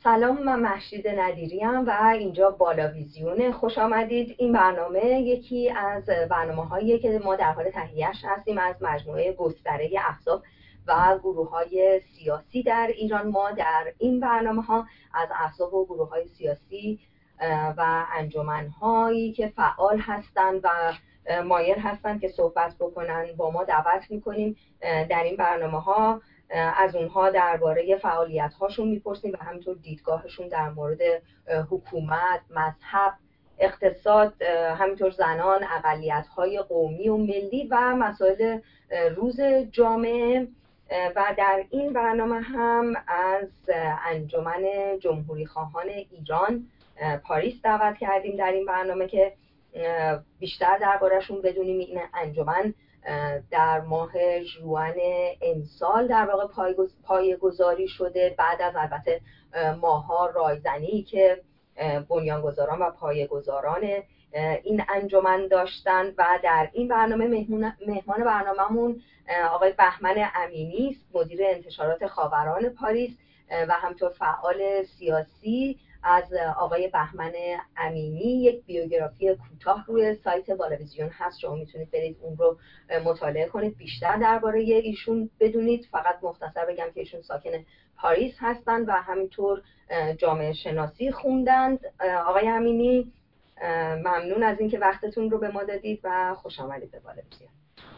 سلام، من مهشید ندیریم و اینجا بالاویزیون. خوش آمدید. این برنامه یکی از برنامه‌هایی که ما در حال تهیه‌اش هستیم از مجموعه گستره احزاب و گروه‌های سیاسی در ایران. ما در این برنامه‌ها از احزاب و گروه‌های سیاسی و انجمن‌هایی که فعال هستند و مایل هستند که صحبت بکنن با ما دعوت می‌کنیم. در این برنامه‌ها از اونها درباره فعالیت‌هاشون میپرسیم و همینطور دیدگاهشون در مورد حکومت، مذهب، اقتصاد، همینطور زنان، اقلیت‌های قومی و ملی و مسائل روز جامعه. و در این برنامه هم از انجمن جمهوری خواهان ایران پاریس دعوت کردیم در این برنامه که بیشتر درباره‌شون بدونیم. این انجمن در ماه ژوئن امسال در واقع پایه‌گذاری شده، بعد از البته ماه‌ها رایزنی که بنیانگذاران و پایه‌گذاران این انجمن داشتند. و در این برنامه مهمان برنامه‌مون آقای بهمن امینی است، مدیر انتشارات خاوران پاریس و همینطور فعال سیاسی. از آقای بهمن امینی یک بیوگرافی کوتاه روی سایت بالاویزیون هست، شما میتونید برید اون رو مطالعه کنید، بیشتر درباره ایشون بدونید. فقط مختصر بگم که ایشون ساکن پاریس هستند و همینطور جامعه شناسی خوندند. آقای امینی، ممنون از اینکه وقتتون رو به ما دادید و خوش آمدید به بالاویزیون.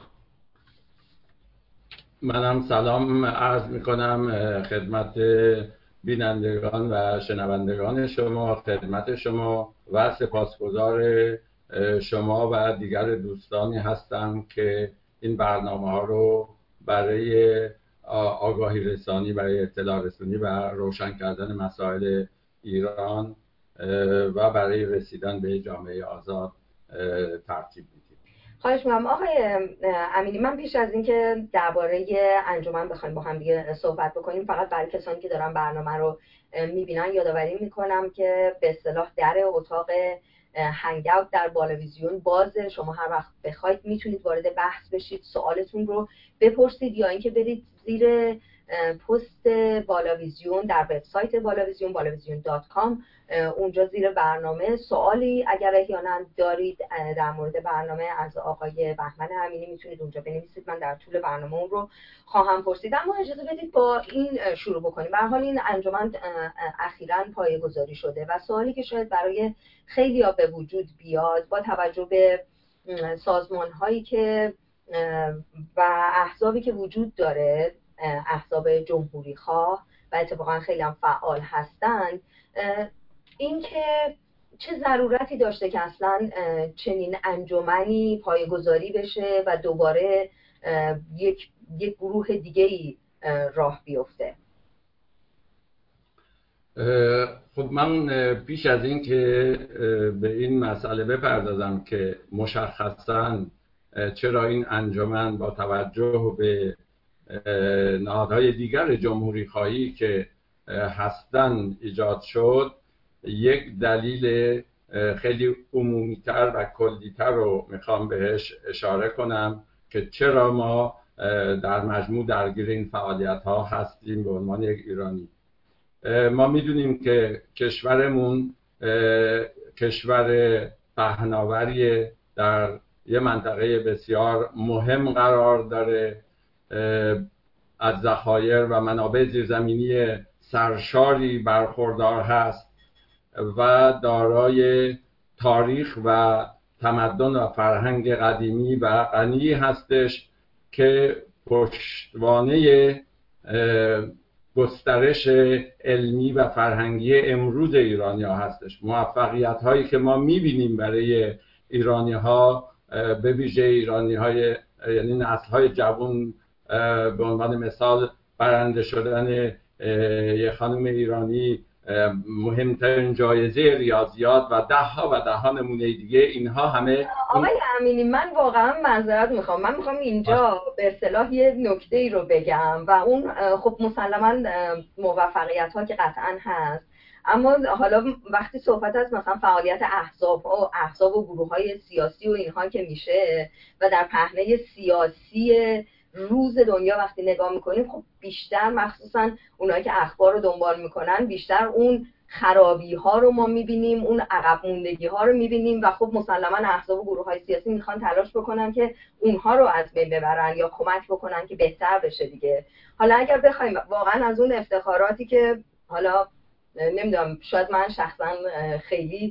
منم سلام عرض میکنم خدمت بینندگان و شنوندگان شما، خدمت شما و سپاسگزار شما و دیگر دوستانی هستم که این برنامه ها رو برای آگاهی رسانی، برای اطلاع رسانی و روشن کردن مسائل ایران و برای رسیدن به جامعه آزاد ترتیب میدید. خواهش می‌کنم. آقای امینی، من پیش از اینکه درباره انجمن بخوایم با هم دیگه صحبت بکنیم، فقط برای کسانی که دارن برنامه رو میبینن یادآوری میکنم که به اصطلاح در اتاق هنگ اوت در بالاویزیون بازه. شما هر وقت بخواید میتونید وارد بحث بشید، سوالتون رو بپرسید یا اینکه برید زیر پست بالاویزیون در وبسایت بالاویزیون بالاویزیون.com، اونجا زیر برنامه سوالی اگر احیانا دارید در مورد برنامه از آقای بهمن امینی میتونید اونجا بنویسید. من در طول برنامه اون رو خواهم پرسید. اما اجازه بدید با این شروع بکنیم. به هر حال این انجمن اخیراً پایه‌گذاری شده و سوالی که شاید برای خیلی‌ها به وجود بیاد با توجه به سازمان‌هایی که و احزابی که وجود داره، احزاب جمهوری خواه و اتفاقا خیلی هم فعال هستند، این که چه ضرورتی داشته که اصلا چنین انجمنی پایه‌گذاری بشه و دوباره یک گروه دیگه‌ای راه بیفته. خب من پیش از این که به این مسئله بپردازم که مشخصاً چرا این انجمن با توجه به نهادهای دیگر جمهوری خواهی که هستن ایجاد شد، یک دلیل خیلی عمومی‌تر و کلی‌تر رو میخوام بهش اشاره کنم که چرا ما در مجموع درگیر این فعالیت‌ها هستیم به عنوان یک ایرانی. ما میدونیم که کشورمون کشور پهناوری در یه منطقه بسیار مهم قرار داره، از ذخایر و منابع زیرزمینی سرشاری برخوردار هست و دارای تاریخ و تمدن و فرهنگ قدیمی و غنی هستش که پشتوانه گسترش علمی و فرهنگی امروز ایرانی‌ها هستش. موفقیت هایی که ما می‌بینیم برای ایرانی‌ها، به ویژه ایرانی‌های یعنی نسل‌های جوان، به عنوان مثال برنده شدن یک خانم ایرانی مهمترین جایزه ریاضیات و ده ها نمونه دیگه، اینها همه. آقای امینی، من واقعا معذرت میخوام، من میخوام اینجا به اصطلاح یه نکته ای رو بگم و اون خب مسلما موفقیت ها که قطعا هست، اما حالا وقتی صحبت از مثلا فعالیت احزاب و گروه های سیاسی و اینها که میشه و در پهنه سیاسی روز دنیا وقتی نگاه میکنیم، خب بیشتر مخصوصا اونایی که اخبار رو دنبال میکنن بیشتر اون خرابی ها رو ما میبینیم، اون عقب موندگی ها رو میبینیم و خب مسلما احزاب و گروه های سیاسی میخوان تلاش بکنن که اونها رو از بین ببرن یا کمک بکنن که بهتر بشه دیگه. حالا اگر بخوایم واقعا از اون افتخاراتی که حالا نمیدونم شاید من شخصا خیلی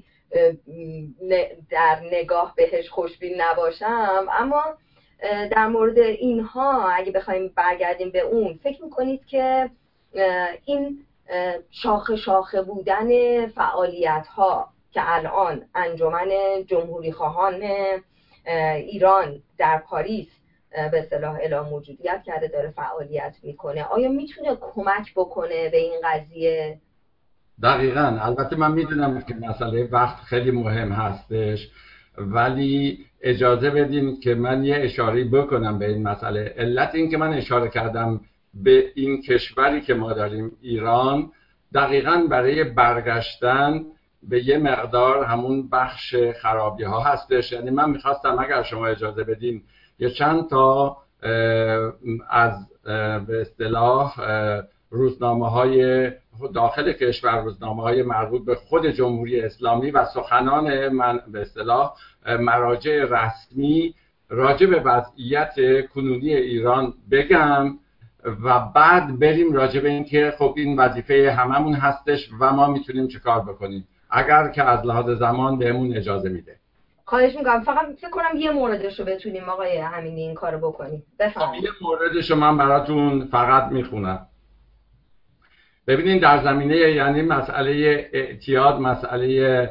در نگاه بهش خوشبین نباشم، اما در مورد اینها اگه بخوایم برگردیم به اون، فکر میکنید که این شاخه شاخه بودن فعالیت ها که الان انجمن جمهوری خواهان ایران در پاریس به اصطلاح اعلام موجودیت کرده داره فعالیت میکنه، آیا میتونه کمک بکنه به این قضیه؟ دقیقاً. البته من میدونم که مسئله وقت خیلی مهم هستش، ولی اجازه بدین که من یه اشاره بکنم به این مسئله. علت این که من اشاره کردم به این کشوری که ما داریم ایران، دقیقاً برای برگشتن به یه مقدار همون بخش خرابی ها هستش. یعنی من میخواستم اگر شما اجازه بدین یه چند تا از به اصطلاح روزنامه‌های داخل کشور، روزنامه‌های مربوط به خود جمهوری اسلامی و سخنان من به اصطلاح مراجع رسمی راجع به وضعیت کنونی ایران بگم و بعد بریم راجع به این که خب این وظیفه هممون هستش و ما میتونیم چه کار بکنیم اگر که از لحاظ زمان بهمون اجازه میده. خواهش میکنم. فقط فکر کنم یه موردش رو بتونیم آقای امینی این کارو بکنیم. بفرمایید. یه موردش رو من براتون فقط میخونم. ببینید در زمینه یعنی مسئله اعتیاد، مسئله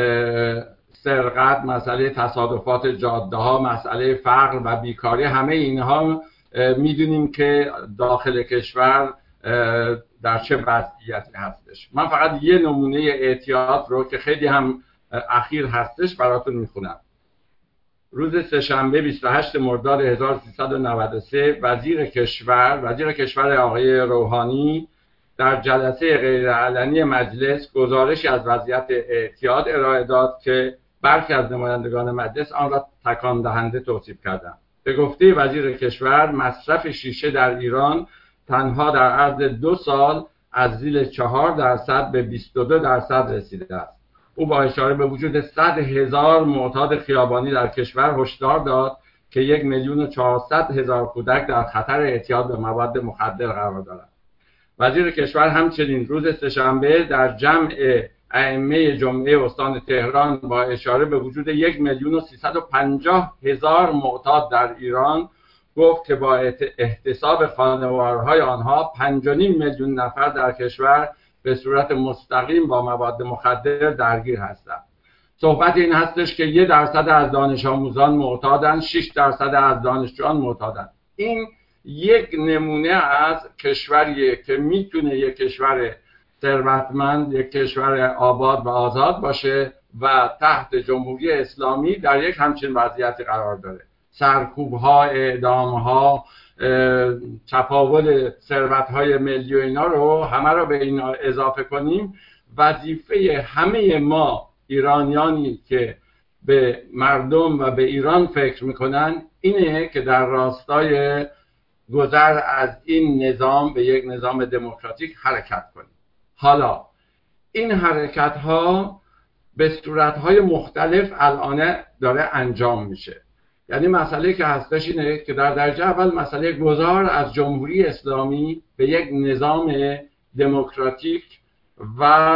سرقت، مسئله تصادفات جاده ها، مسئله فقر و بیکاری، همه اینها میدونیم که داخل کشور در چه وضعیتی هستش. من فقط یه نمونه اعتیاد رو که خیلی هم اخیر هستش براتون میخونم. روز سه‌شنبه 28 مرداد 1393 وزیر کشور آقای روحانی در جلسه غیرعلنی مجلس گزارشی از وضعیت اعتیاد ارائه داد که برخی از نمایندگان مجلس آن را تکان دهنده توصیف کردند. به گفته وزیر کشور مصرف شیشه در ایران تنها در عرض 2 سال از زیر 4% به 22% رسیده است. او با اشاره به وجود 100,000 معتاد خیابانی در کشور هشدار داد که 1,400,000 کودک در خطر اعتیاد به مواد مخدر قرار دارند. وزیر کشور همچنین روز سه‌شنبه در جمع ائمه جمعه استان تهران با اشاره به وجود 1,350,000 معتاد در ایران گفت که با احتساب خانوارهای آنها 5.5 میلیون نفر در کشور به صورت مستقیم با مواد مخدر درگیر هستند. صحبت این هستش که 1% از دانش آموزان معتادند، 6% از دانشجویان معتادند. این یک نمونه از کشوریه که میتونه یک کشور ثروتمند، یک کشور آباد و آزاد باشه و تحت جمهوری اسلامی در یک همچین وضعیتی قرار داره. سرکوب‌ها، اعدام‌ها، تفاوت ثروت‌های ملی و اینا رو همه رو به اینا اضافه کنیم، وظیفه همه ما ایرانیانی که به مردم و به ایران فکر میکنن اینه که در راستای گذر از این نظام به یک نظام دموکراتیک حرکت کنیم. حالا این حرکت ها به صورت های مختلف الان داره انجام میشه. یعنی مسئله که هستش اینه که در درجه اول مسئله گذار از جمهوری اسلامی به یک نظام دموکراتیک و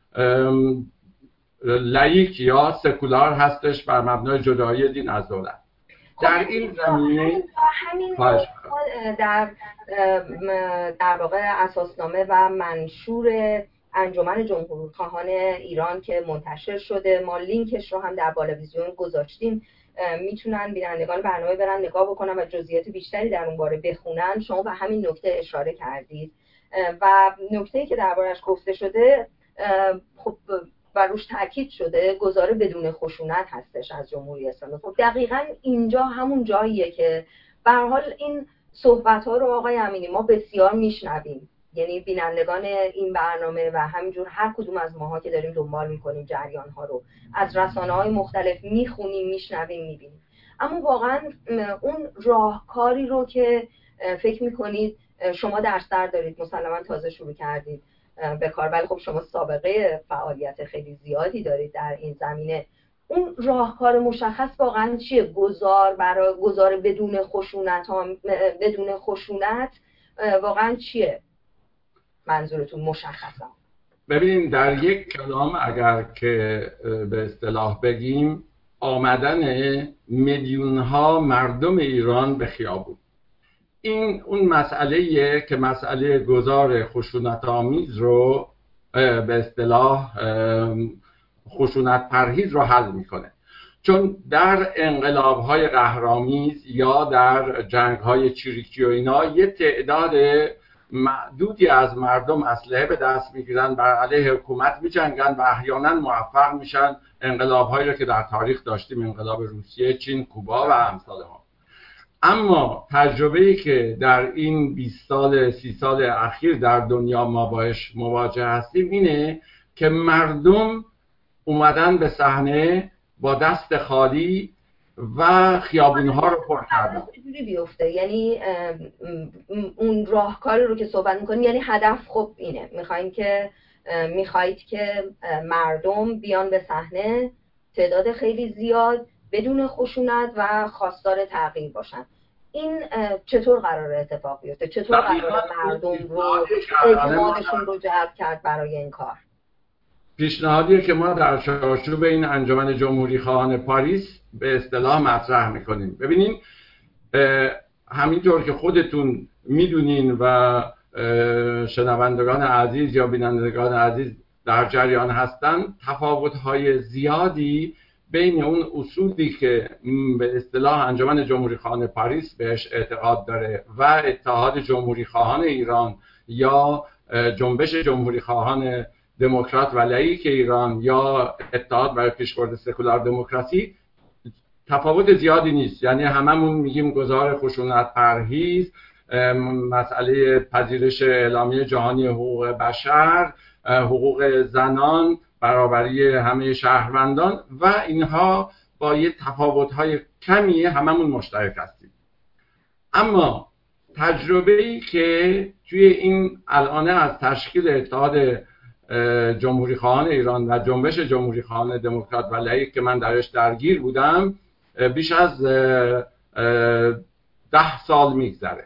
لایک یا سکولار هستش بر مبنای جدایی دین از دولت. در این زمینه در واقع اساسنامه و منشور انجمن جمهوری‌خواهان ایران که منتشر شده، ما لینکش رو هم در بالویزیون گذاشتیم، میتونن بینندگان برنامه برن نگاه بکنن و جزئیات بیشتری در اون باره بخونن. شما به همین نکته اشاره کردید و نکته‌ای که دربارش گفته شده خب و روش تاکید شده گزاره بدون خشونت هستش از جمهوری اسلامی. خب دقیقاً اینجا همون جاییه که به هر حال این صحبت‌ها رو آقای امینی ما بسیار میشنویم، یعنی بینندگان این برنامه و همینجور هر کدوم از ماها که داریم دنبال میکنیم جریان‌ها رو از رسانه‌های مختلف میخونیم، میشنویم، میبینیم. اما واقعا اون راهکاری رو که فکر میکنید شما در سر دارید، مسلما تازه شروع کردید به کار، ولی خب شما سابقه فعالیت خیلی زیادی دارید در این زمینه، اون راهکار مشخص واقعا چیه؟ گذار بدون خشونت واقعا چیه منظورتون مشخصا؟ ببینید در یک کلام اگر که به اصطلاح بگیم، آمدن میلیون ها مردم ایران به خیابون، این اون مسئله‌ایه که مسئله گذار خشونت آمیز رو به اصطلاح خشونت پرهیز رو حل میکنه. چون در انقلاب‌های قهرآمیز یا در جنگ‌های چریکی و اینا یه تعداد معدودی از مردم اسلحه به دست میگیرن، بر علیه حکومت میجنگن و احیانا موفق میشن انقلاب‌هایی رو که در تاریخ داشتیم، انقلاب روسیه، چین، کوبا و امثال ها. اما تجربه‌ای که در این 20 سال 30 سال اخیر در دنیا ما باش مواجه هستیم اینه که مردم اومدن به صحنه با دست خالی و خیابونها رو پر کردن. چجوری بیفته؟ یعنی اون راهکاری رو که صحبت میکنیم، یعنی هدف خب اینه، میخواید که مردم بیان به صحنه، تعداد خیلی زیاد، بدون خشونت و خواستار تغییر باشن. این چطور قراره اتفاق بیفته؟ چطور قراره مردم رو اعتمادشون رو جلب کرد برای این کار؟ پیشنهادیه که ما در چارچوب این انجمن جمهوری خواهان پاریس به اصطلاح مطرح میکنیم. ببینین، همینطور که خودتون میدونین و شنوندگان عزیز یا بینندگان عزیز در جریان هستن، تفاوت‌های زیادی بین اون اصولی که به اصطلاح انجمن جمهوری خواهان پاریس بهش اعتقاد داره و اتحاد جمهوری خواهان ایران یا جنبش جمهوری خواهان دموکرات و لاییک ایران یا اتحاد برای پیشبرد سکولار دموکراسی، تفاوت زیادی نیست. یعنی هممون میگیم گذار خشونت پرهیز، مسئله پذیرش اعلامیه جهانی حقوق بشر، حقوق زنان، برابری همه شهروندان و اینها با یه تفاوت‌های کمی هممون مشترک هستیم. اما تجربه‌ای که توی این الانه از تشکیل اتحاد جمهوری خواهان ایران و جنبش جمهوری خواهان دموکرات و لاییک که من درش درگیر بودم بیش از 10 سال میگذره.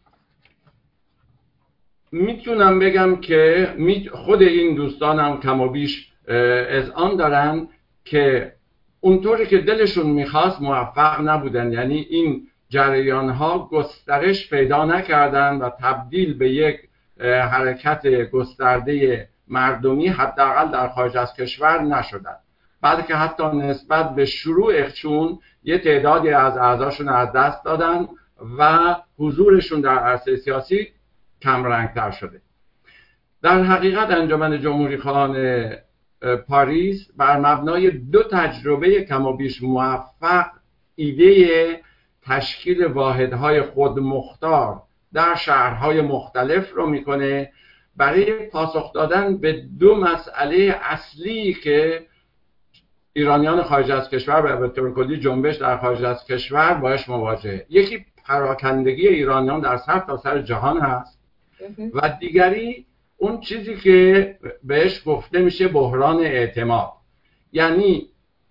میتونم بگم که خود این دوستانم کم و بیش اذعان دارن که اونطوری که دلشون میخواست موفق نبودن. یعنی این جریان ها گسترش پیدا نکردن و تبدیل به یک حرکت گسترده مردمی حداقل در خارج از کشور نشدن، بعد که حتی نسبت به شروعشون یه تعدادی از اعضاشون از دست دادن و حضورشون در عرصه سیاسی کم رنگتر شده. در حقیقت انجمن جمهوری خواهان پاریس بر مبنای 2 تجربه کم و بیش موفق ایده تشکیل واحدهای خودمختار در شهرهای مختلف رو میکنه برای پاسخ دادن به 2 مسئله اصلی که ایرانیان خارج از کشور و به طور کلی جنبش در خارج از کشور باش مواجهه. یکی پراکندگی ایرانیان در سرتاسر جهان هست و دیگری اون چیزی که بهش گفته میشه بحران اعتماد. یعنی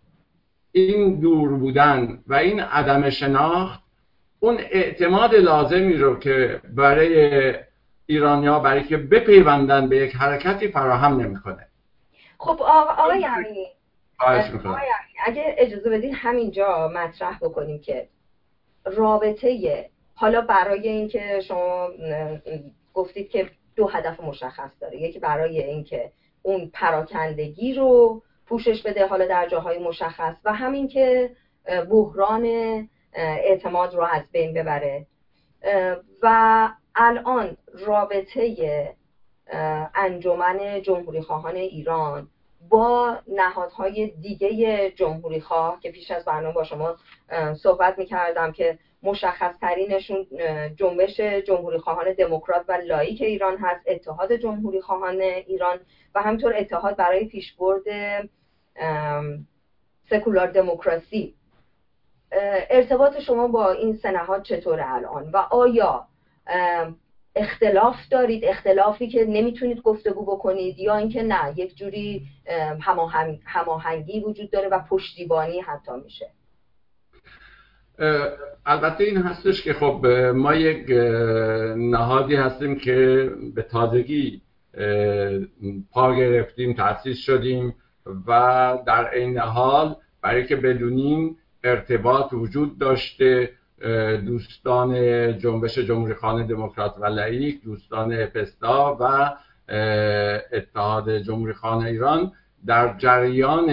این دور بودن و این عدم شناخت اون اعتماد لازمی رو که برای ایرانیا برای که بپیوندن به یک حرکتی فراهم نمیکنه. خب آقای امینی، اگه اجازه بدید همینجا مطرح بکنیم که رابطه، حالا برای اینکه شما گفتید که 2 هدف مشخص داره، یکی برای اینکه اون پراکندگی رو پوشش بده حالا در جاهای مشخص و همین که بحران اعتماد رو از بین ببره، و الان رابطه انجمن جمهوری خواهان ایران با نهادهای دیگه جمهوری خواه که پیش از برنامه با شما صحبت می‌کردم که مشخص ترینشون جنبش جمهوری خواهان دموکرات و لاییک ایران هست، اتحاد جمهوری خواهان ایران و همینطور اتحاد برای پیشبرد سکولار دموکراسی. ارتباط شما با این سه نهاد چطوره الان و آیا اختلاف دارید، اختلافی که نمیتونید گفتگو بکنید، یا اینکه نه یک جوری هماهنگی وجود داره و پشتیبانی حتی میشه؟ البته این هستش که خب ما یک نهادی هستیم که به تازگی پا گرفتیم، تأسیس شدیم و در عین حال برای که بدونیم ارتباط وجود داشته. دوستان جنبش جمهوریخوان دموکرات و لاییک، دوستان اپستا و اتحاد جمهوریخوان ایران در جریان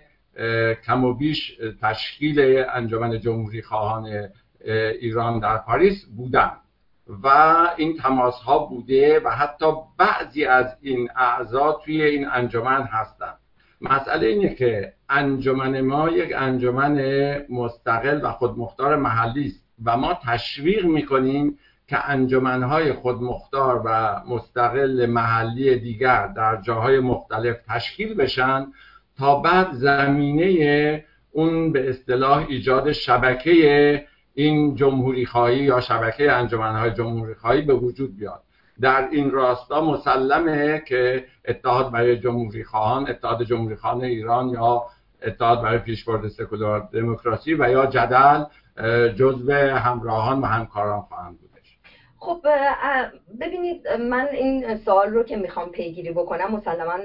کم و بیش تشکیل انجمن جمهوریخواهان ایران در پاریس بودن و این تماس ها بوده و حتی بعضی از این اعضا توی این انجمن هستن. مسئله اینه که انجمن ما یک انجمن مستقل و خودمختار محلی است و ما تشویق میکنیم که انجمنهای خودمختار و مستقل محلی دیگر در جاهای مختلف تشکیل بشن تا بعد زمینه اون به اصطلاح ایجاد شبکه این جمهوریخواهی یا شبکه انجمنهای جمهوریخواهی به وجود بیاد. در این راستا مسلمه که اتحاد برای جمهوریخواهان، اتحاد جمهوریخواهان ایران یا اتحاد برای پیشبرد سکولار دموکراسی و یا جدل جزو همراهان و همکاران خواهند بودش. خب ببینید، من این سوال رو که میخوام پیگیری بکنم، مسلما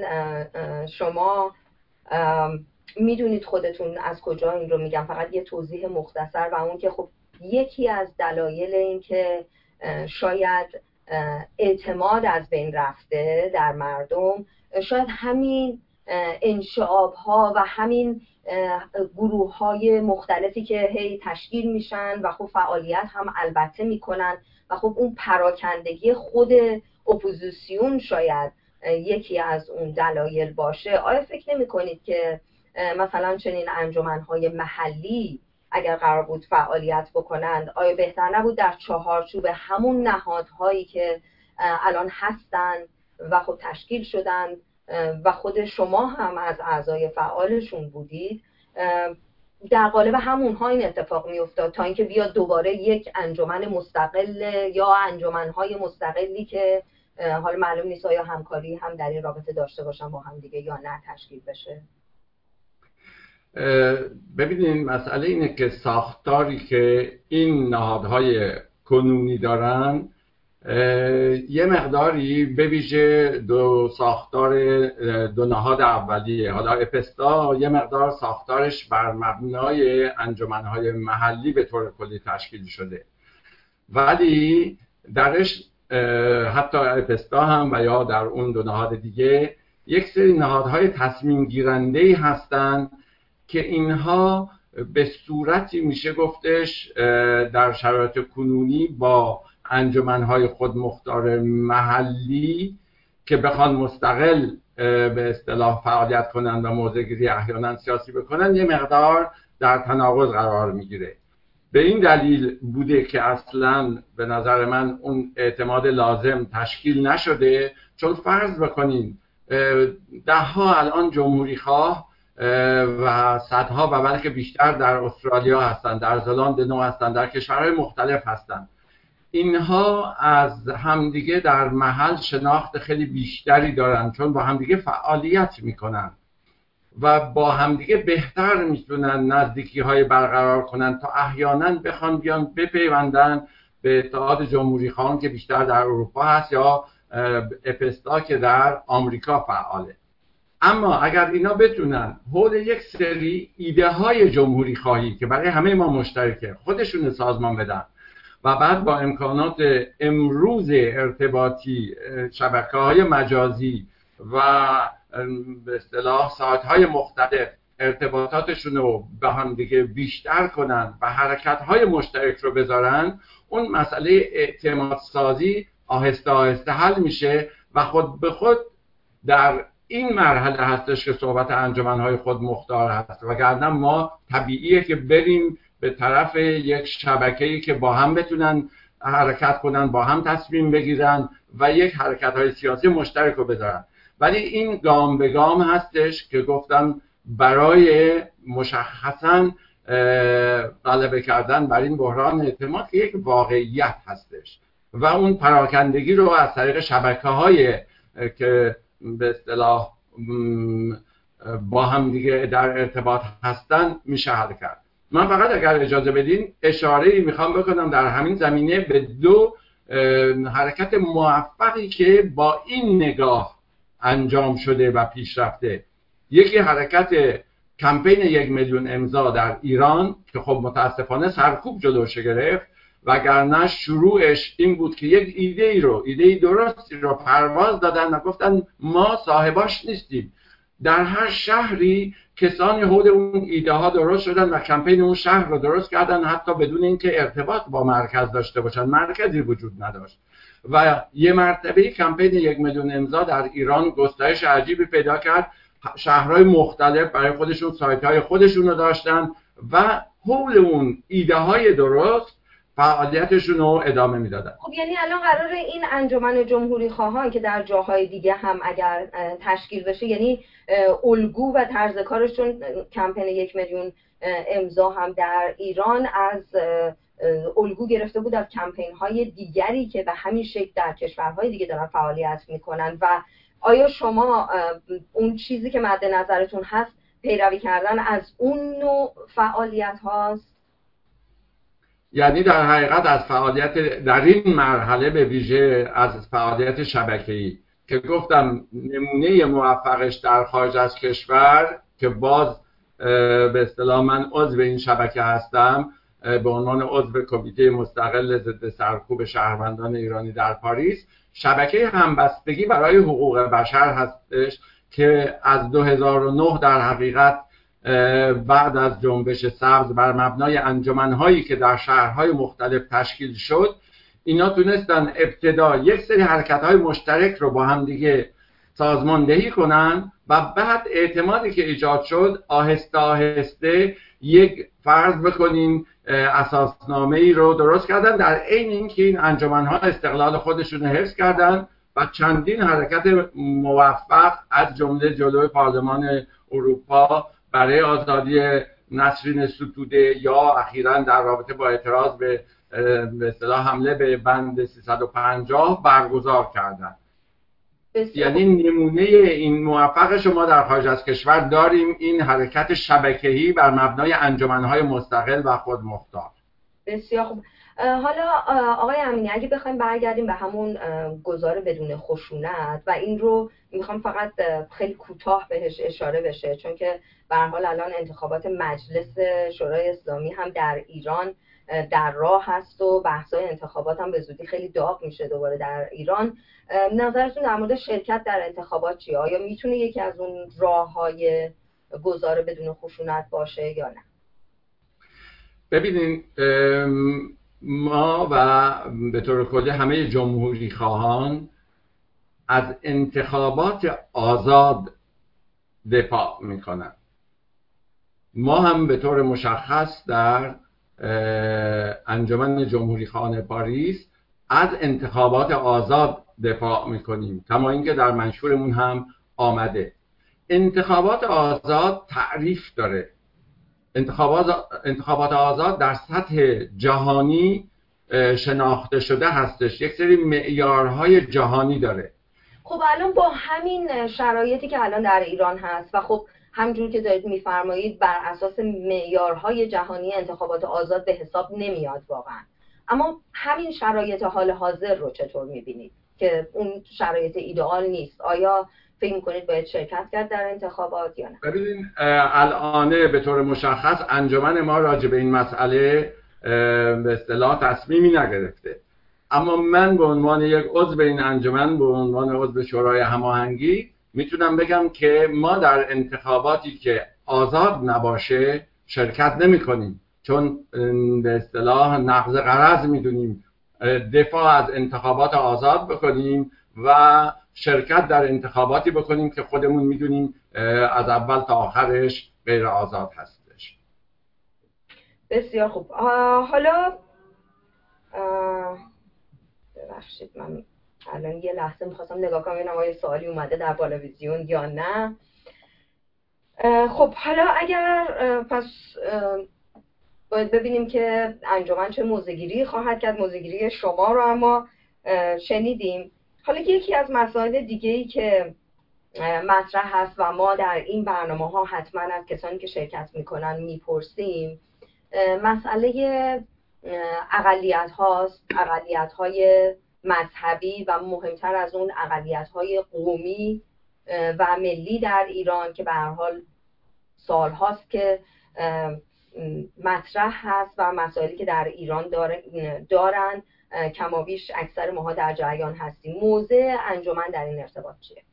شما میدونید خودتون از کجا این رو میگم، فقط یه توضیح مختصر، و اون که خب یکی از دلایل این که شاید اعتماد از بین رفته در مردم، شاید همین انشعاب ها و همین گروه های مختلفی که هی تشکیل میشن و خب فعالیت هم البته میکنن و خب اون پراکندگی خود اپوزیسیون شاید یکی از اون دلایل باشه. آیا فکر نمی کنید که مثلا چنین انجمنهای محلی اگر قرار بود فعالیت بکنند، آیا بهتر نبود در چهارچوب همون نهادهایی که الان هستن و خب تشکیل شدن و خود شما هم از اعضای فعالشون بودید، در قالب همونها این اتفاق می افتاد تا اینکه بیاد دوباره یک انجمن مستقل یا انجمنهای مستقلی که حالا معلوم نیست آیا همکاری هم در این رابطه داشته باشن با هم دیگه یا نه تشکیل بشه؟ ببینید، مسئله اینه که ساختاری که این نهادهای کنونی دارن یه مقداری به ویژه دو نهاد اولیه، حالا اپستا یه مقدار ساختارش بر مبنای انجمنهای محلی به طور کلی تشکیل شده، ولی درش حتی اپستا هم و یا در اون دو نهاد دیگه یک سری نهادهای تصمیم گیرنده‌ای هستن که اینها به صورتی میشه گفتش در شرایط کنونی با انجمنهای خودمختار محلی که بخوان مستقل به اصطلاح فعالیت کنن و موضع‌گیری احیانا سیاسی بکنن یه مقدار در تناقض قرار میگیره. به این دلیل بوده که اصلا به نظر من اون اعتماد لازم تشکیل نشده، چون فرض بکنین ده‌ها الان جمهوریخواه و صدها و بلکه بیشتر در استرالیا هستن، در زلاند نو هستن، در کشورهای مختلف هستن. اینها از همدیگه در محل شناخت خیلی بیشتری دارن، چون با همدیگه فعالیت میکنن و با همدیگه بهتر میتونن نزدیکی های برقرار کنن تا احیانا بخوان بیان بپیوندن به اتحاد جمهوریخواهان که بیشتر در اروپا هست یا اپستا که در آمریکا فعاله. اما اگر اینا بتونن حول یک سری ایده های جمهوری خواهی که برای همه ما مشترکه خودشون سازمان بدن و بعد با امکانات امروز ارتباطی، شبکه‌های مجازی و به اصطلاح سایت‌های مختلف ارتباطاتشون رو به هم دیگه بیشتر کنن و حرکت‌های مشترک رو بذارن، اون مسئله اعتماد سازی آهسته آهسته حل میشه و خود به خود در این مرحله هستش که صحبت انجمن‌های خود مختار هست. وگرنه ما طبیعیه که بریم به طرف یک شبکه‌ای که با هم بتونن حرکت کنن، با هم تصمیم بگیرن و یک حرکت‌های سیاسی مشترک رو بذارن. ولی این گام به گام هستش که گفتم برای مشخصاً غلبه کردن بر این بحران اعتماد که یک واقعیت هستش و اون پراکندگی رو از طریق شبکه‌های که به اصطلاح با هم دیگه در ارتباط هستن میشه حل کرد. من فقط اگر اجازه بدین اشاره‌ای میخوام بکنم در همین زمینه به دو حرکت موفقی که با این نگاه انجام شده و پیش رفته. یکی حرکت کمپین 1 میلیون امضا در ایران که خب متاسفانه سرکوب جلوش گرفت، وگرنه شروعش این بود که یک ایده درستی رو پرواز دادن و گفتن ما صاحباش نیستیم. در هر شهری کسانی حول اون ایده ها درست شدن و کمپین اون شهر رو درست کردن، حتی بدون اینکه ارتباط با مرکز داشته باشن، مرکزی وجود نداشت. و یه مرتبه کمپین 1 میلیون امضا در ایران گسترش عجیبی پیدا کرد. شهرهای مختلف برای خودشون سایت‌های خودشون رو داشتن و حول اون ایده های درست فعالیتشون رو ادامه میدادن. خب یعنی الان قراره این انجمن جمهوری خواهان که در جاهای دیگه هم اگر تشکیل بشه، یعنی الگو و طرز کارشون کمپین 1 میلیون امضا هم در ایران از الگو گرفته بود از کمپین های دیگری که به همین شکل در کشورهای دیگه دارن فعالیت میکنن. و آیا شما اون چیزی که مد نظرتون هست پیروی کردن از اون نوع فعالیت هاست؟ یعنی در حقیقت از فعالیت در این مرحله به ویژه از فعالیت شبکه‌ای که گفتم نمونه موفقش در خارج از کشور که باز به اصطلاح من عضو این شبکه هستم به عنوان عضو کمیته مستقل ضد سرکوب شهروندان ایرانی در پاریس، شبکه همبستگی برای حقوق بشر هستش که از 2009 در حقیقت بعد از جنبش سبز بر مبنای انجمن‌هایی که در شهرهای مختلف تشکیل شد، اینا تونستن ابتدا یک سری حرکت‌های مشترک رو با هم دیگه سازماندهی کنن و بعد اعتمادی که ایجاد شد آهسته آهسته یک فرض بکنین اساسنامه‌ای رو درست کردن، در عین اینکه این انجمن‌ها استقلال خودشون حفظ کردن و چندین حرکت موفق از جمله جلوی پارلمان اروپا برای آزادی نسرین ستوده یا اخیراً در رابطه با اعتراض به اصطلاح حمله به بند 350 برگزار کردن. یعنی نمونه این موفق شما در خارج از کشور داریم، این حرکت شبکه‌ای بر مبنای انجمن‌های مستقل و خودمختار. بسیار خوب. حالا آقای امینی اگه بخوایم برگردیم به همون گذار بدون خشونت و این رو میخوام فقط خیلی کوتاه بهش اشاره بشه، چون که به هر حال الان انتخابات مجلس شورای اسلامی هم در ایران در راه هست و بحث‌های انتخابات هم به زودی خیلی داغ میشه دوباره در ایران. نظرتون در مورد شرکت در انتخابات چیه؟ آیا میتونه یکی از اون راه‌های گذار بدون خشونت باشه یا نه؟ ببینین ما و به طور کلی همه جمهوری خواهان از انتخابات آزاد دفاع میکنن. ما هم به طور مشخص در انجمن جمهوری خواهان پاریس از انتخابات آزاد دفاع میکنیم، کما اینکه در منشورمون هم آمده. انتخابات آزاد تعریف داره. انتخابات آزاد در سطح جهانی شناخته شده هستش، یک سری معیارهای جهانی داره. خب الان با همین شرایطی که الان در ایران هست و خب همونجور که دارید میفرمایید بر اساس معیارهای جهانی انتخابات آزاد به حساب نمیاد واقعا، اما همین شرایط حال حاضر رو چطور میبینید که اون شرایط ایدئال نیست؟ آیا فکر میکنید باید شرکت کرد در انتخابات یا نه؟ ببینید الان به طور مشخص انجمن ما راجع به این مسئله به اصطلاح تصمیمی نگرفته، اما من به عنوان یک عضو این انجمن، به عنوان عضو شورای هماهنگی میتونم بگم که ما در انتخاباتی که آزاد نباشه شرکت نمی کنیم، چون به اصطلاح نقض غرض میدونیم دفاع از انتخابات آزاد بکنیم و شرکت در انتخاباتی بکنیم که خودمون میدونیم از اول تا آخرش غیر آزاد هستش. بسیار خوب. حالا ببخشید من الان یه لحظه میخواستم نگاه کنم ببینم آیا سوالی اومده در بالاویزیون یا نه. خب حالا اگر پس باید ببینیم که انجمن چه موضع‌گیری خواهد کرد. موضع‌گیری شما رو اما شنیدیم. حالا یکی از مسائل دیگه‌ای که مطرح هست و ما در این برنامه‌ها حتما از کسانی که شرکت میکنن میپرسیم، مسئله اقلیت هاست، اقلیت های مذهبی و مهمتر از اون اقلیت های قومی و ملی در ایران که به هر حال سال هاست که مطرح هست و مسائلی که در ایران دارن کمابیش اکثر ماها در جریان هستیم. موضع انجمن در این ارتباط چیه؟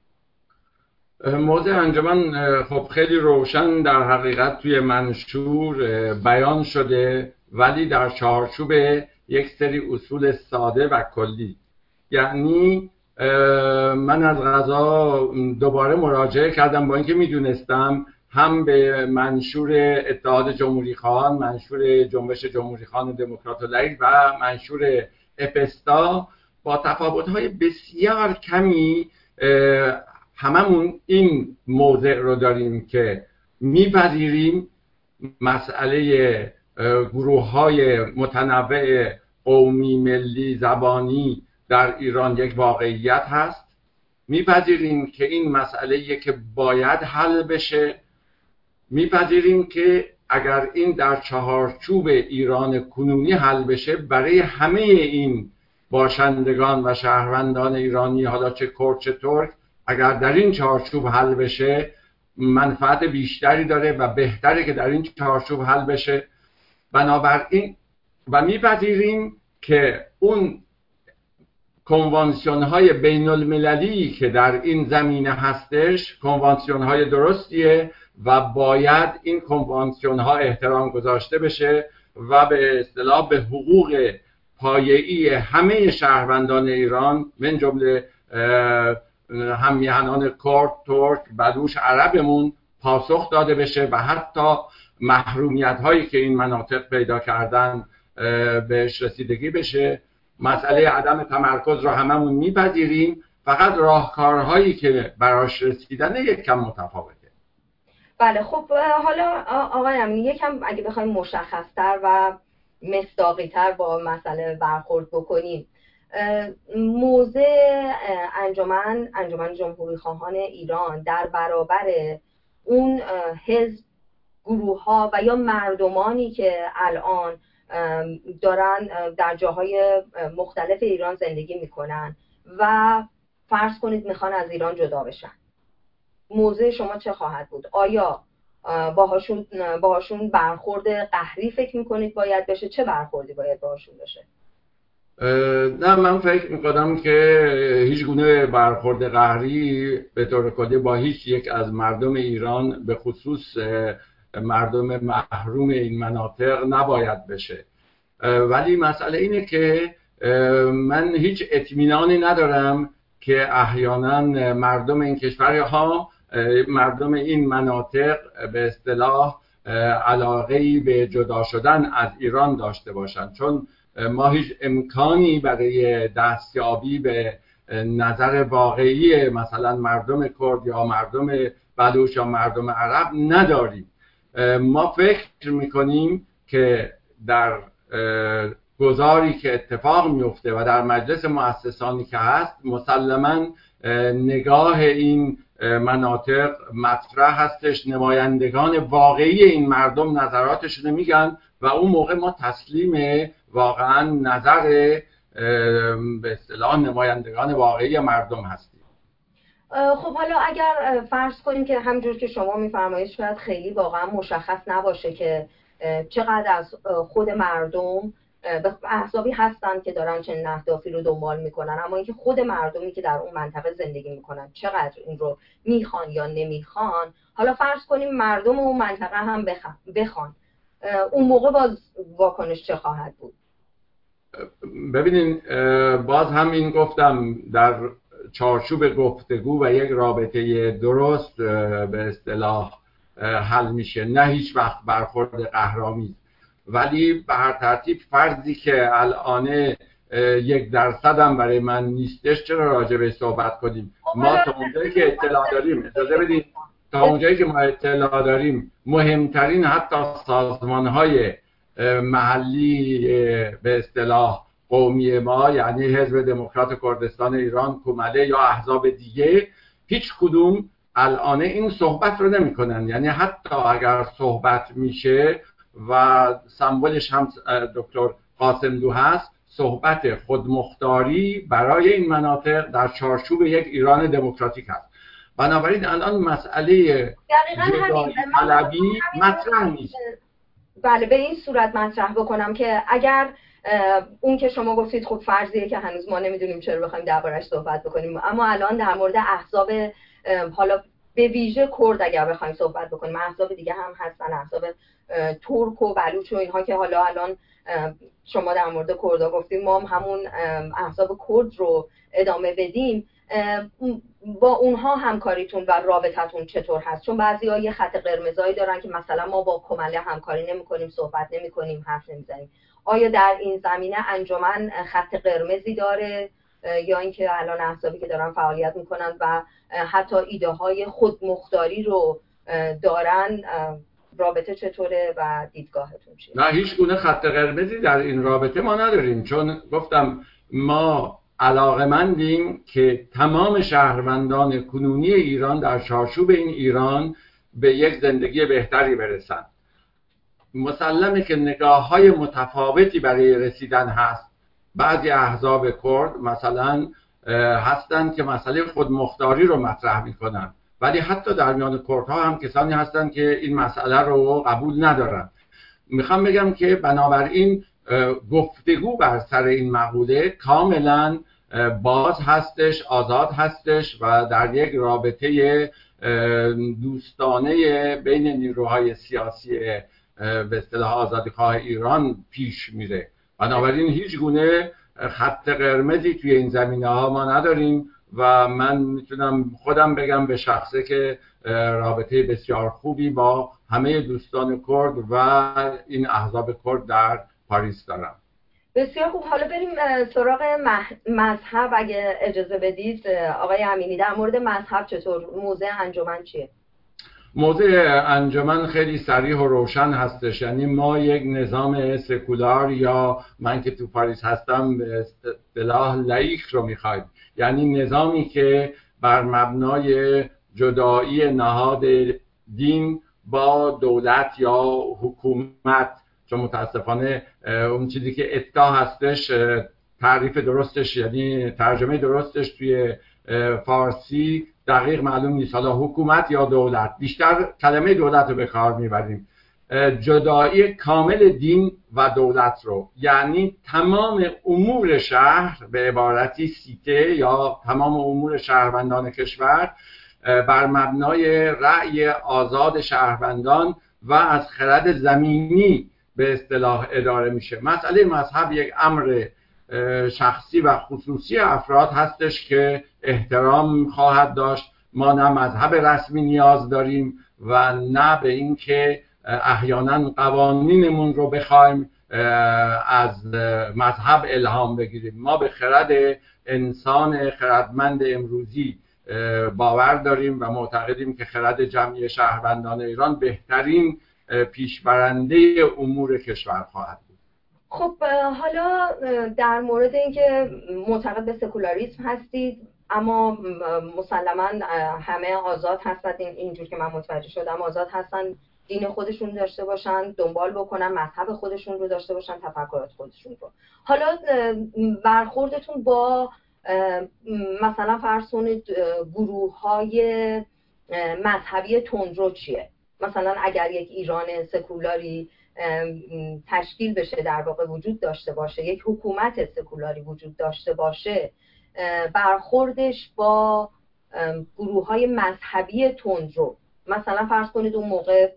موضع انجمن خب خیلی روشن در حقیقت توی منشور بیان شده، ولی در چارچوب یک سری اصول ساده و کلی. یعنی من از قضا دوباره مراجعه کردم با اینکه میدونستم هم به منشور اتحاد جمهوری خواهان، منشور جنبش جمهوری خواهان دموکرات و لایک و منشور اپستا با تفاوت‌های بسیار کمی هممون این موضع رو داریم که میپذیریم مسئله گروه‌های متنوع قومی، ملی، زبانی در ایران یک واقعیت هست. میپذیریم که این مسئله‌ایه که باید حل بشه. میپذیریم که اگر این در چهارچوب ایران کنونی حل بشه، برای همه این باشندگان و شهروندان ایرانی، حالا چه کرد چه ترک، اگر در این چهارچوب حل بشه منفعت بیشتری داره و بهتره که در این چهارچوب حل بشه. بنابراین و میپذیریم که اون کنوانسیون های بین المللی که در این زمینه هستش کنوانسیون های درستیه و باید این کنوانسیون ها احترام گذاشته بشه و به اصطلاح به حقوق پایه‌ای همه شهروندان ایران من جمله همیهنان کرد، ترک، بلوچ، عربمون پاسخ داده بشه و حتی محرومیت هایی که این مناطق پیدا کردن بهش رسیدگی بشه. مسئله عدم تمرکز رو هممون میپذیریم، فقط راهکارهایی که براش رسیدن یک کم متفاوته. بله خب حالا آقای امینی یکم اگه بخوایم مشخصتر و مصداقی‌تر با مسئله برخورد بکنیم، موضع انجمن جمهوری خواهان ایران در برابر اون حزب، گروه ها و یا مردمانی که الان دارن در جاهای مختلف ایران زندگی میکنن و فرض کنید میخوان از ایران جدا بشن، موضع شما چه خواهد بود؟ آیا باهاشون برخورد قهری فکر میکنید باید بشه؟ چه برخوردی باید باهاشون بشه؟ نه، من فکر میکنم که هیچ گونه برخورد قهری به طور کلی با هیچ یک از مردم ایران به خصوص مردم محروم این مناطق نباید بشه. ولی مسئله اینه که من هیچ اطمینانی ندارم که احیانا مردم این کشورها، مردم این مناطق به اصطلاح علاقه‌ای به جدا شدن از ایران داشته باشند، چون ما هیچ امکانی برای دستیابی به نظر واقعی مثلا مردم کرد یا مردم بلوچ یا مردم عرب نداریم. ما فکر میکنیم که در گذاری که اتفاق میفته و در مجلس مؤسسانی که هست مسلماً نگاه این مناطق مطرح هستش، نمایندگان واقعی این مردم نظراتشون میگن و اون موقع ما تسلیم واقعا نظر به اصطلاح نمایندگان واقعی مردم هستیم. خب حالا اگر فرض کنیم که همجور که شما میفرمایید شاید خیلی واقعا مشخص نباشه که چقدر از خود مردم به احزابی هستن که دارن چنین اهدافی رو دنبال میکنن، اما اینکه خود مردمی که در اون منطقه زندگی میکنن چقدر این رو میخوان یا نمیخوان، حالا فرض کنیم مردم اون منطقه هم بخوان، اون موقع باز واکنش چه خواهد بود؟ ببینین باز هم این گفتم در چارچوب گفتگو و یک رابطه درست به اصطلاح حل میشه، نه هیچ وقت برخورد قهرآمیز. ولی به هر ترتیب فرضی که الان 1% هم برای من نیستش، چرا راجع به صحبت کنیم؟ ما تا اونجایی که اطلاع داریم، اجازه بدید، تا اونجایی که ما اطلاع داریم مهمترین حتی سازمان‌های محلی به اصطلاح قومی ما، یعنی حزب دموکرات کردستان ایران، کومله یا احزاب دیگه، هیچ کدوم الان این صحبت رو نمی کنن. یعنی حتی اگر صحبت میشه و سمبلش هم دکتر قاسملو هست، صحبت خودمختاری برای این مناطق در چارچوب یک ایران دموکراتیک هست. بنابراین الان مسئله جدایی طلبی مطرح نیست. بله، به این صورت مطرح بکنم که اگر اون که شما گفتید خب فرضیه که هنوز ما نمیدونیم چرا بخوایم دربارش صحبت بکنیم، اما الان در مورد احزاب، حالا به ویژه کرد اگر بخوایم صحبت بکنیم، احزاب دیگه هم هستن، احزاب ترک و بلوچ و اینها که حالا الان شما در مورد کردها گفتیم، ما هم همون احزاب کرد رو ادامه بدیم، با اونها همکاریتون و رابطتون چطور هست؟ چون بعضی‌ها یه خط قرمزایی دارن که مثلا ما با کومله همکاری نمی‌کنیم، صحبت نمی‌کنیم، حرف نمی‌زنیم. آیا در این زمینه انجمن خط قرمزی داره، یا اینکه الان احزابی که دارن فعالیت میکنن و حتی ایده های خودمختاری رو دارن، رابطه چطوره و دیدگاهتون چیه؟ نه، هیچ گونه خط قرمزی در این رابطه ما نداریم، چون گفتم ما علاقمندیم که تمام شهروندان کنونی ایران در چارچوب این ایران به یک زندگی بهتری برسن. مسلمه که نگاه‌های متفاوتی برای رسیدن هست. بعضی احزاب کرد مثلا هستن که مسئله خودمختاری رو مطرح میکنن، ولی حتی در میان کردها هم کسانی هستن که این مسئله رو قبول ندارن. میخوام بگم که بنابراین گفتگو بر سر این مقوله کاملا باز هستش، آزاد هستش و در یک رابطه دوستانه بین نیروهای سیاسی به اصطلاح آزادیخواه ایران پیش میره. بنابراین هیچ گونه خط قرمزی توی این زمینه‌ها ما نداریم و من میتونم خودم بگم به شخصه که رابطه بسیار خوبی با همه دوستان کرد و این احزاب کرد در پاریس دارم. بسیار خوب. حالا بریم سراغ مذهب اگه اجازه بدید آقای امینی. در مورد مذهب چطور موضع انجمن چیه؟ موضع انجمن خیلی صریح و روشن هستش. یعنی ما یک نظام سکولار، یا من که تو پاریس هستم به اصطلاح لایق رو میخوایم، یعنی نظامی که بر مبنای جدایی نهاد دین با دولت یا حکومت، چون متاسفانه اون چیزی که اتکا هستش تعریف درستش، یعنی ترجمه درستش توی فارسی دقیق معلوم نیست، حالا حکومت یا دولت، بیشتر کلمه دولت رو به کار میبریم. جدایی کامل دین و دولت رو، یعنی تمام امور شهر به عبارتی سیته یا تمام امور شهروندان کشور بر مبنای رأی آزاد شهروندان و از خرد زمینی به اصطلاح اداره میشه. مسئله مذهب یک امر شخصی و خصوصی افراد هستش که احترام خواهد داشت. ما نه مذهب رسمی نیاز داریم و نه به این که احیانا قوانینمون رو بخوایم از مذهب الهام بگیریم. ما به خرد انسان خردمند امروزی باور داریم و معتقدیم که خرد جمعی شهروندان ایران بهترین پیشبرنده امور کشور خواهد بود. خب حالا در مورد اینکه معتقد به سکولاریسم هستید، اما مسلما همه آزاد هستن، اینجور که من متوجه شدم آزاد هستن دین خودشون داشته باشن، دنبال بکنن مذهب خودشون رو داشته باشن، تفکرات خودشون رو. حالا برخوردتون با مثلا فرض کنید گروه‌های مذهبی تندرو چیه؟ مثلا اگر یک ایران سکولاری تشکیل بشه، در واقع وجود داشته باشه، یک حکومت سکولاری وجود داشته باشه، برخوردش با گروه‌های مذهبی تندرو، مثلا فرض کنید اون موقع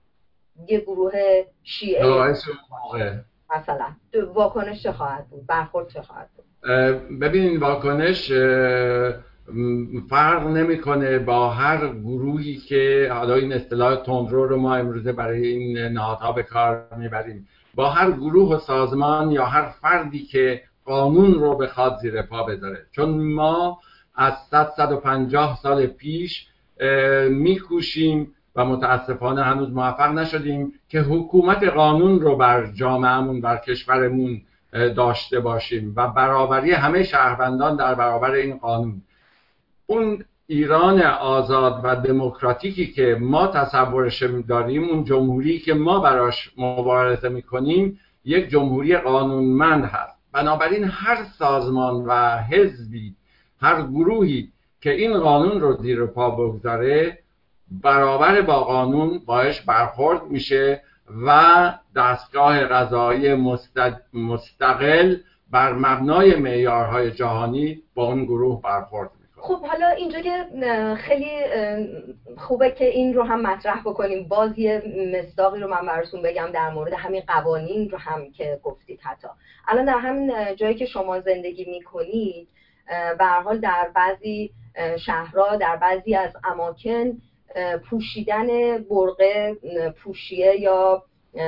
یه گروه شیعه مثلا، واکنش چه خواهد بود؟ برخورد چه خواهد بود؟ ببینید، واکنش فرق نمیکنه با هر گروهی که حالا این اصطلاح تندرو رو ما امروزه برای این نهادها به کار میبریم، با هر گروه و سازمان یا هر فردی که قانون رو بخواد زیر پا بذاره. چون ما از 150 سال پیش میکوشیم و و متاسفانه هنوز موفق نشدیم که حکومت قانون رو بر جامعهمون، بر کشورمون داشته باشیم و برابری همه شهروندان در برابر این قانون. اون ایران آزاد و دموکراتیکی که ما تصورش داریم، اون جمهوری که ما براش مبارزه میکنیم، یک جمهوری قانونمند هست. بنابراین هر سازمان و حزبی، هر گروهی که این قانون رو زیر پا بگذاره، برابر با قانون باش برخورد میشه و دستگاه قضایی مستقل بر مبنای معیارهای جهانی با اون گروه برخورد میکنه. خب حالا اینجا که خیلی خوبه که این رو هم مطرح بکنیم. باز یه مصداقی رو من براتون بگم در مورد همین قوانین رو هم که گفتید. حتی الان در همین جایی که شما زندگی میکنید، به هر حال در بعضی شهرها، در بعضی از اماکن پوشیدن برقع، پوشیه یا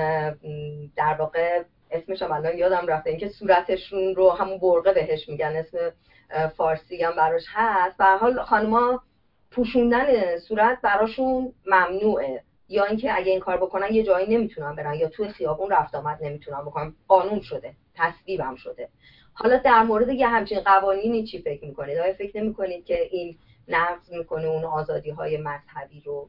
در واقع اسمش هم الان یادم رفته، این که صورتشون رو همون برقع بهش میگن، اسم فارسی هم براش هست. به هر حال خانما پوشوندن صورت براشون ممنوعه، یا اینکه اگه این کار بکنن یه جایی نمیتونن برن، یا توی خیابون رفت آمد نمیتونن بکنن. قانون شده، تصویب هم شده. حالا در مورد یه همچین قوانینی چی فکر میکنید؟ آیا فکر نمیکنید که این نقض میکنه اون آزادی‌های مذهبی رو؟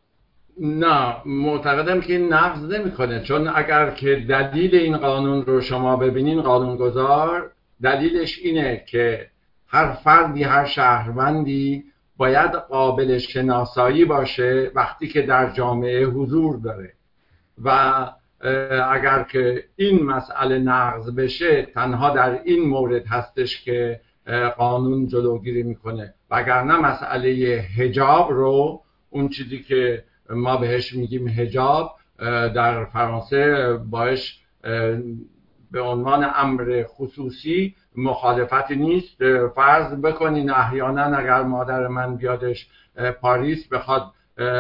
نه، معتقدم که این نقض نمیکنه، چون اگر که دلیل این قانون رو شما ببینین، قانونگذار دلیلش اینه که هر فردی، هر شهروندی باید قابل شناسایی باشه وقتی که در جامعه حضور داره و اگر که این مسئله نقض بشه، تنها در این مورد هستش که قانون جلوگیری میکنه. وگرنه مسئله حجاب رو، اون چیزی که ما بهش میگیم حجاب، در فرانسه باش به عنوان امر خصوصی مخالفتی نیست. فرض بکنین احیانا اگر مادر من بیادش پاریس بخواد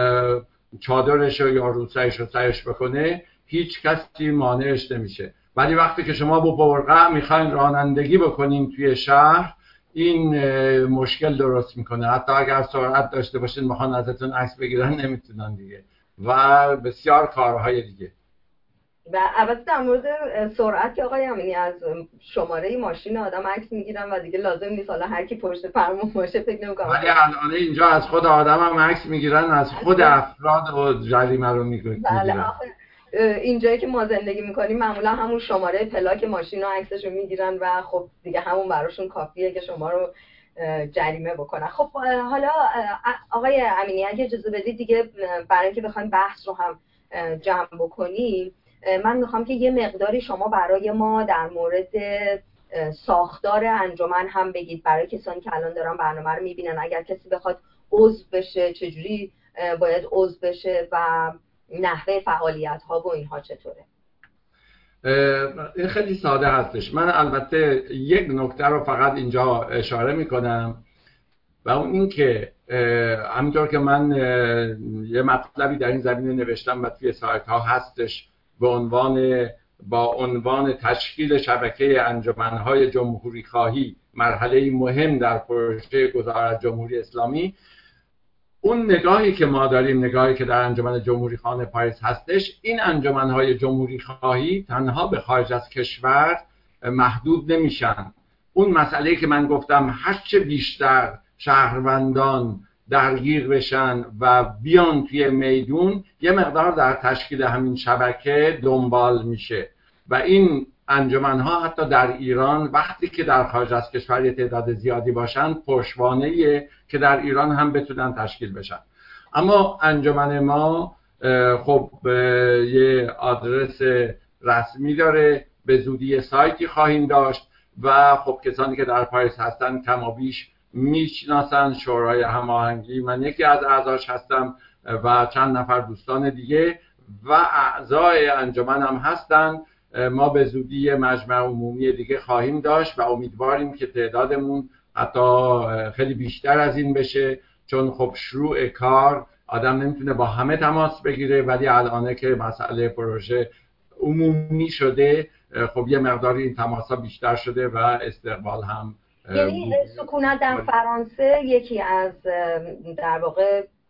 چادرش یا روسایش رو سرش بکنه، هیچ کسی مانعش نمیشه. ولی وقتی که شما با برقع میخواین رانندگی بکنین توی شهر، این مشکل درست میکنه. حتی اگر سرعت داشته باشین میخوان ازتون عکس بگیرن، نمیتونن دیگه، و بسیار کارهای دیگه. و البته در مورد سرعت که آقای امینی، از شماره ماشین آدم عکس میگیرن و دیگه لازم نیست حالا هر کی پشت فرمون باشه فکر نمی‌کنم. ولی الان اینجا از خود آدم هم عکس میگیرن، از خود افراد و جریمه رو میگیرن. بله، اینجایی که ما زندگی میکنیم معمولا همون شماره پلاک ماشین و عکسش رو میگیرن و خب دیگه همون براشون کافیه که شما رو جریمه بکنن. خب حالا آقای امینی اگه اجازه بدید دیگه، برای اینکه بخوایم بحث رو هم جمع بکنیم، من میخوام که یه مقداری شما برای ما در مورد ساختار انجمن هم بگید، برای کسانی که الان دارن برنامه رو میبینن. اگر کسی بخواد عضو بشه چجوری باید عضو بشه و نحوه فعالیت ها و اینها چطوره؟ این خیلی ساده هستش. من البته یک نکته رو فقط اینجا اشاره میکنم و اون این که همینطور که من یه مطلبی در این زمینه نوشتم و توی سایت ها هستش با عنوان تشکیل شبکه انجمن‌های جمهوری خواهی، مرحله مهم در پروژه گذار جمهوری اسلامی. اون نگاهی که ما داریم، نگاهی که در انجمن جمهوری خانه پاریس هستش، این انجمن‌های جمهوری خواهی تنها به خارج از کشور محدود نمیشن. اون مسئله که من گفتم، هرچه بیشتر شهروندان درگیر بشن و بیان توی میدون، یه مقدار در تشکیل همین شبکه دنبال میشه و این انجمن‌ها حتی در ایران وقتی که در خارج از کشور یه تعداد زیادی باشن، پشتوانه‌ایه که در ایران هم بتونن تشکیل بشن. اما انجمن ما خب یه آدرس رسمی داره، به زودی سایتی خواهیم داشت و خب کسانی که در پاریس هستن کم و بیش میشناسن شورای هماهنگی. من یکی از اعضاش هستم و چند نفر دوستان دیگه و اعضای انجمن هم هستن. ما به زودی یه مجمع عمومی دیگه خواهیم داشت و امیدواریم که تعدادمون حتی خیلی بیشتر از این بشه، چون خب شروع کار آدم نمیتونه با همه تماس بگیره، ولی الانه که مسئله پروژه عمومی شده، خب یه مقداری این تماس‌ها بیشتر شده و استقبال هم. یعنی سکونت در فرانسه یکی از در واقع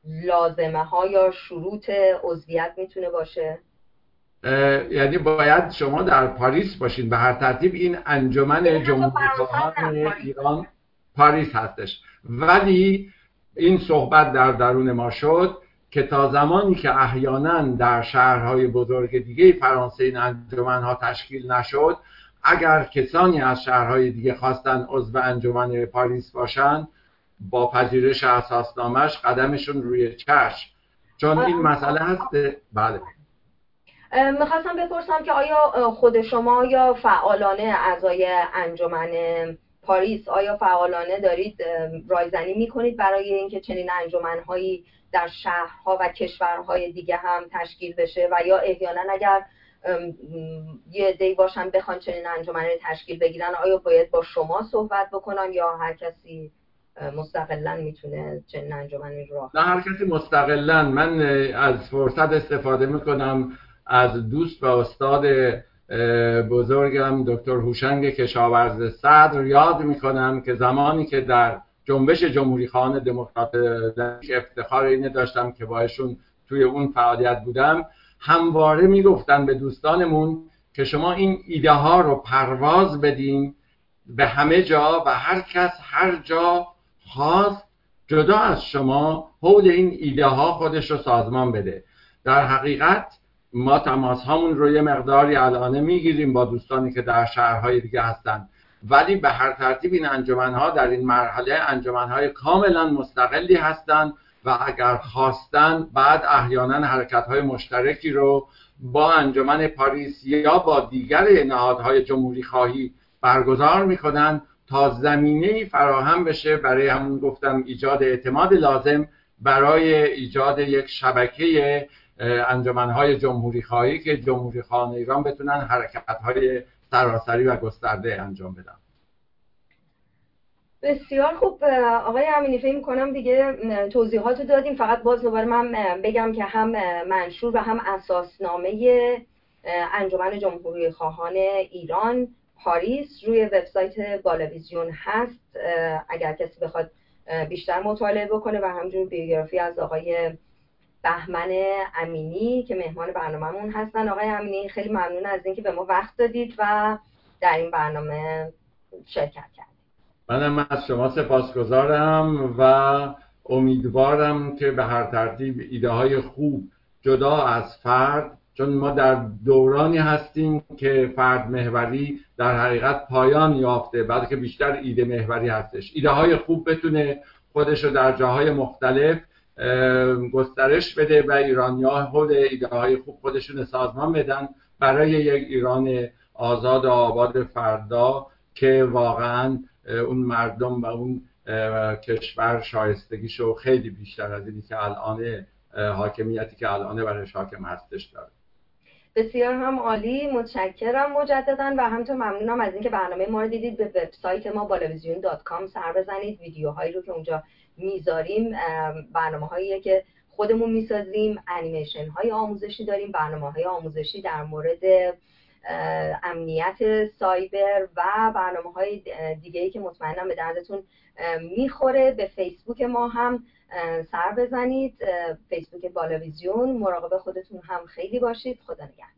لازمه ها یا شروط عضویت میتونه باشه؟ یعنی باید شما در پاریس باشین. به هر ترتیب این انجمن جمهوری خواهان ایران پاریس هستش، ولی این صحبت در درون ما شد که تا زمانی که احیانا در شهرهای بزرگ دیگه فرانسه این انجمنها تشکیل نشد، اگر کسانی از شهرهای دیگه خواستن عضو انجمن پاریس باشن، با پذیرش اساسنامه‌اش قدمشون روی چشم، چون این مسئله هست. بله. میخواستم بپرسم که آیا خود شما یا فعالانه اعضای انجمن پاریس، آیا فعالانه دارید رایزنی میکنید برای اینکه چنین انجمنهایی در شهرها و کشورهای دیگه هم تشکیل بشه، و یا احیانا اگر یه عده‌ای باشن بخوان چنین انجمنی تشکیل بگیرن، آیا باید با شما صحبت بکنن یا هر کسی مستقلاً میتونه چنین انجمنی رو؟ نه، هر کسی مستقلاً. من از فرصت استفاده میکنم از دوست و استاد بزرگم دکتر هوشنگ کشاورز صدر یاد میکنم که زمانی که در جنبش جمهوری خواهان دموکرات افتخار اینه داشتم که با ایشون توی اون فعالیت بودم، همواره میگفتن به دوستانمون که شما این ایده ها رو پرواز بدین به همه جا و هر کس هر جا خواست جدا از شما حول این ایده ها خودش رو سازمان بده. در حقیقت ما تماس هامون رو یه مقداری الان میگیریم با دوستانی که در شهرهای دیگه هستن، ولی به هر ترتیب این انجمنها در این مرحله انجمنهای کاملا مستقلی هستن و اگر خواستن بعد احیانا حرکت‌های مشترکی رو با انجمن پاریس یا با دیگر نهادهای جمهوری خواهی برگزار میکنن تا زمینه‌ای فراهم بشه برای همون گفتم ایجاد اعتماد لازم برای ایجاد یک شبکه انجمنهای جمهوری خواهی که جمهوری خواهان ایران بتونن حرکت‌های سراسری و گسترده انجام بدن. بسیار خوب آقای امینی، فکر می‌کنم دیگه توضیحاتو دادیم. فقط باز دوباره من بگم که هم منشور و هم اساسنامه انجمن جمهوری خواهان ایران پاریس روی وبسایت بالاویزیون هست، اگر کسی بخواد بیشتر مطالعه بکنه، و همجور بیوگرافی از آقای بهمن امینی که مهمان برنامه‌مون هستن. آقای امینی، خیلی ممنون از اینکه به ما وقت دادید و در این برنامه شرکت کردید. منم از شما سپاسگزارم و امیدوارم که به هر ترتیب ایده های خوب جدا از فرد، چون ما در دورانی هستیم که فرد محوری در حقیقت پایان یافته، بعد که بیشتر ایده محوری هستش، ایده های خوب بتونه خودش رو در جاهای مختلف گسترش بده و ایرانی‌ها حول ایده های خوب خودشون سازمان بدن برای یک ایران آزاد و آباد فردا که واقعاً اون مردم و اون کشور شایستگیشو خیلی بیشتر از اینی که الان حاکمیتی که الان برش حاکم هستش داره. بسیار هم عالی، متشکرم مجددا و همینطور ممنونم از اینکه برنامه ما رو دیدید. به وبسایت ما بالاویزیون.com سر بزنید. ویدیوهایی رو که اونجا میذاریم برنامه‌هایی که خودمون میسازیم، انیمیشن های آموزشی داریم، برنامه‌های آموزشی در مورد امنیت سایبر و برنامه‌های دیگه‌ای که مطمئنم به دردتون میخوره. به فیسبوک ما هم سر بزنید، فیسبوک بالاویزیون. مراقب خودتون هم خیلی باشید. خدا نگهدار.